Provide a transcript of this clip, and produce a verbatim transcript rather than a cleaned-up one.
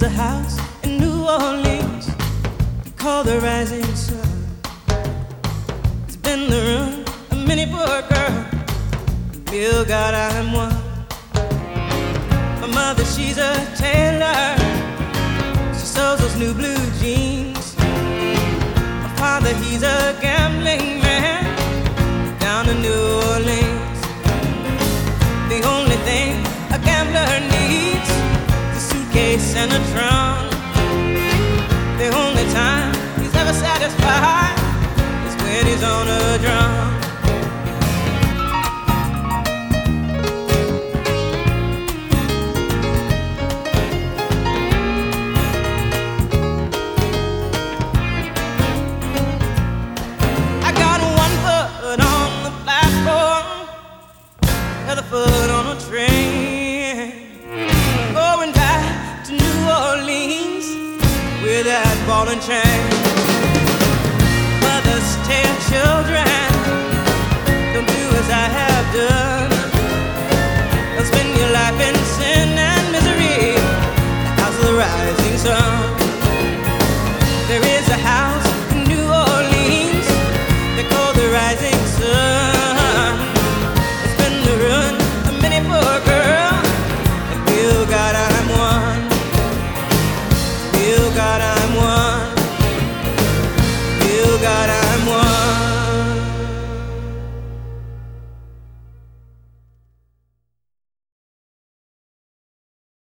a house in New Orleans called the Rising Sun. It's been the ruin of many poor girl. Bill God, I'm one. My mother, she's a tailor. She sews those new blue jeans. My father, he's a gambling man down in New Orleans. The only thing a gambler needs is a suitcase and a trunk. The only time he's ever satisfied is when he's on a drum. Another foot on a train, going back to New Orleans with that ball and chain. Mothers tell children, don't do as I have done. Don't spend your life in sin and misery, the house of the rising sun.